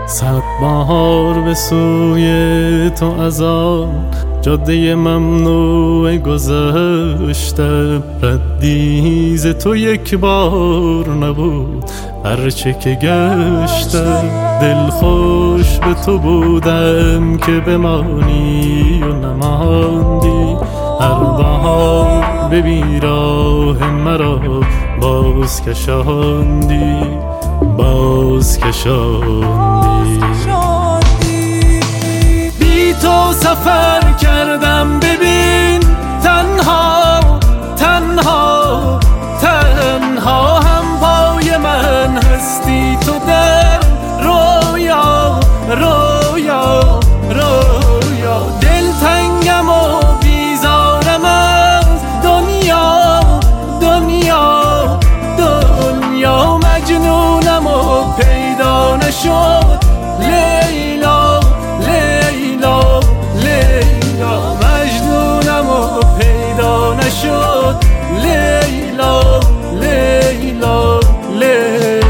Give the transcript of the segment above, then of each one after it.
صد بهار به سوی تو از آن جاده ممنوع گذشتم، ردی ز تو یک بار نبود هرچه که گشتم. دل خوش به تو بودم که بمانی و نماندی، هر بهار به بیراه مرا باز کشاندی، باز کشاندی. بی تو سفر کردم ببین، تنها تنها تنها، هم پای من هستی تو در رویا رویا رویا. دلتنگم و بیزارم از دنیا دنیا دنیا، مجنونم و پیدا نشد لیلا لیلا لیلا، مجنونم و پیدا نشد لیلا لیلا لیلا.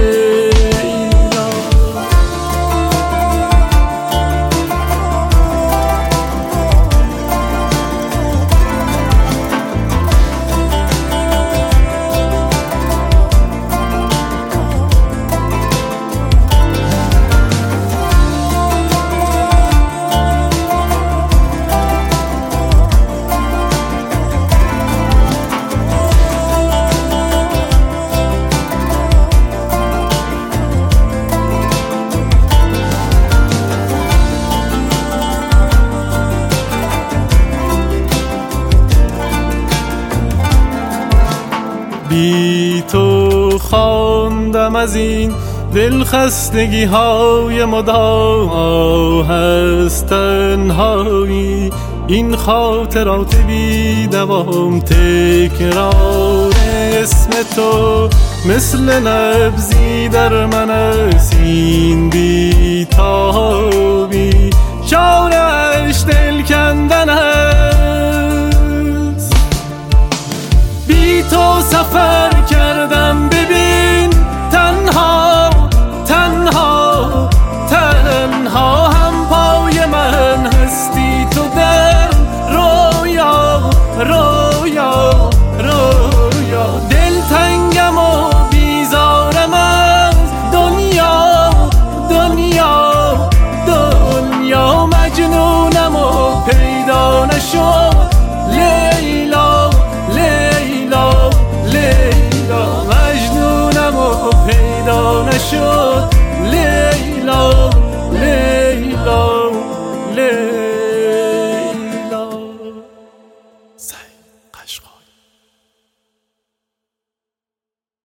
بی تو خواندم از این دلخستگی های مدام، هست تنهایی این خاطرات بی دوام. تکرار اسم تو مثل نبضی در من است، این بی تابی چارش دل کندن است. بی تو سفر کردم ببین، تنها تنها تنها، هم پای من هستی تو در رویا رویا رویا. دلتنگم و بیزارم از دنیا دنیا دنیا، مجنونم و پیدا نشد لیلا لیلا لیلا، مجنونم و پیدا نشد لیلا لیلا لیلا.